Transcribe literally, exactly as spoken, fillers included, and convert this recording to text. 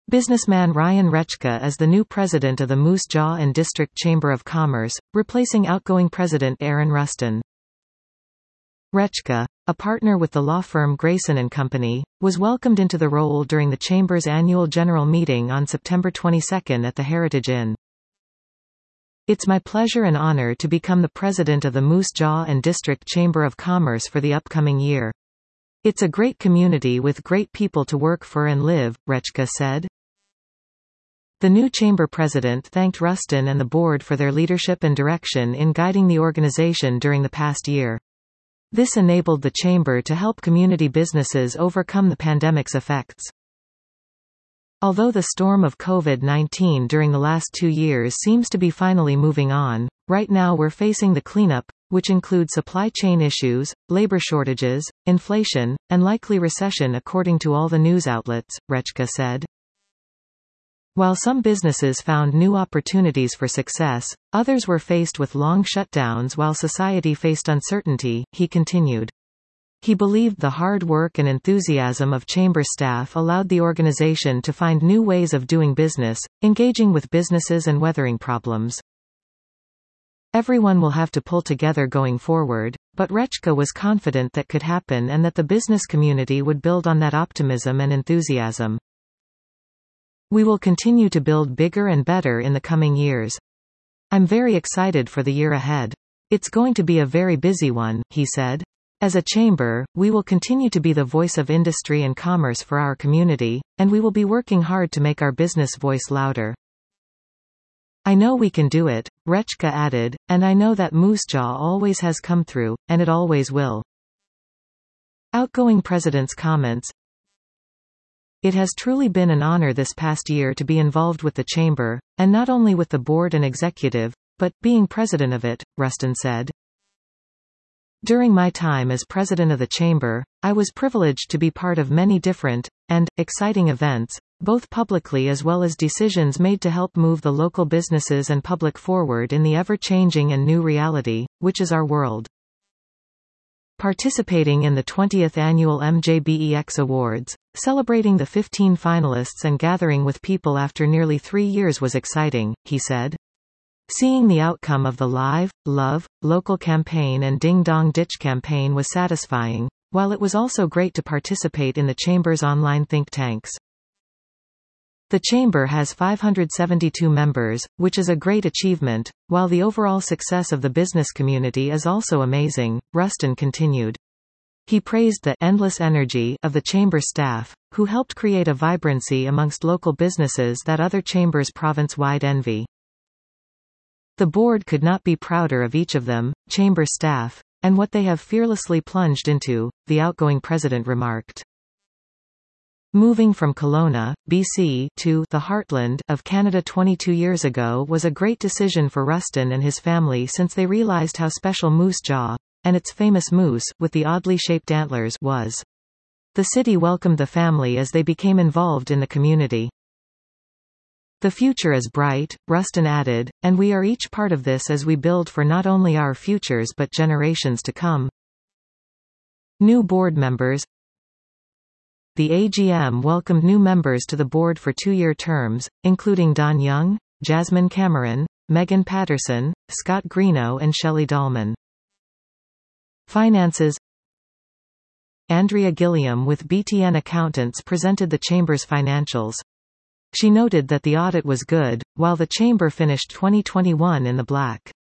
Businessman Ryan Rechka is the new president of the Moose Jaw and District Chamber of Commerce, replacing outgoing president Aaron Rustin. Rechka, a partner with the law firm Grayson and Company, was welcomed into the role during the Chamber's annual general meeting on September twenty-second at the Heritage Inn. It's my pleasure and honor to become the president of the Moose Jaw and District Chamber of Commerce for the upcoming year. It's a great community with great people to work for and live, Rechka said. The new chamber president thanked Rustin and the board for their leadership and direction in guiding the organization during the past year. This enabled the chamber to help community businesses overcome the pandemic's effects. Although the storm of COVID nineteen during the last two years seems to be finally moving on, right now we're facing the cleanup, which include supply chain issues, labor shortages, inflation, and likely recession according to all the news outlets, Rechka said. While some businesses found new opportunities for success, others were faced with long shutdowns while society faced uncertainty, he continued. He believed the hard work and enthusiasm of chamber staff allowed the organization to find new ways of doing business, engaging with businesses and weathering problems. Everyone will have to pull together going forward, but Rechka was confident that could happen and that the business community would build on that optimism and enthusiasm. We will continue to build bigger and better in the coming years. I'm very excited for the year ahead. It's going to be a very busy one, he said. As a chamber, we will continue to be the voice of industry and commerce for our community, and we will be working hard to make our business voice louder. I know we can do it, Rechka added, and I know that Moose Jaw always has come through, and it always will. Outgoing president's comments. It has truly been an honor this past year to be involved with the chamber, and not only with the board and executive, but being president of it, Rustin said. During my time as president of the chamber, I was privileged to be part of many different, and, exciting events, both publicly as well as decisions made to help move the local businesses and public forward in the ever-changing and new reality, which is our world. Participating in the twentieth Annual M J B E X Awards, celebrating the fifteen finalists and gathering with people after nearly three years was exciting, he said. Seeing the outcome of the Live, Love, Local campaign and Ding Dong Ditch campaign was satisfying, while it was also great to participate in the Chamber's online think tanks. The Chamber has five hundred seventy-two members, which is a great achievement, while the overall success of the business community is also amazing, Rustin continued. He praised the endless energy of the Chamber staff, who helped create a vibrancy amongst local businesses that other chambers province-wide envy. The board could not be prouder of each of them, Chamber staff, and what they have fearlessly plunged into, the outgoing president remarked. Moving from Kelowna, B C to the heartland of Canada twenty-two years ago was a great decision for Rustin and his family since they realized how special Moose Jaw, and its famous moose with the oddly shaped antlers, was. The city welcomed the family as they became involved in the community. The future is bright, Rustin added, and we are each part of this as we build for not only our futures but generations to come. New board members. The A G M welcomed new members to the board for two-year terms, including Don Young, Jasmine Cameron, Megan Patterson, Scott Greeno and Shelley Dahlman. Finances. Andrea Gilliam with B T N Accountants presented the Chamber's financials. She noted that the audit was good, while the Chamber finished twenty twenty-one in the black.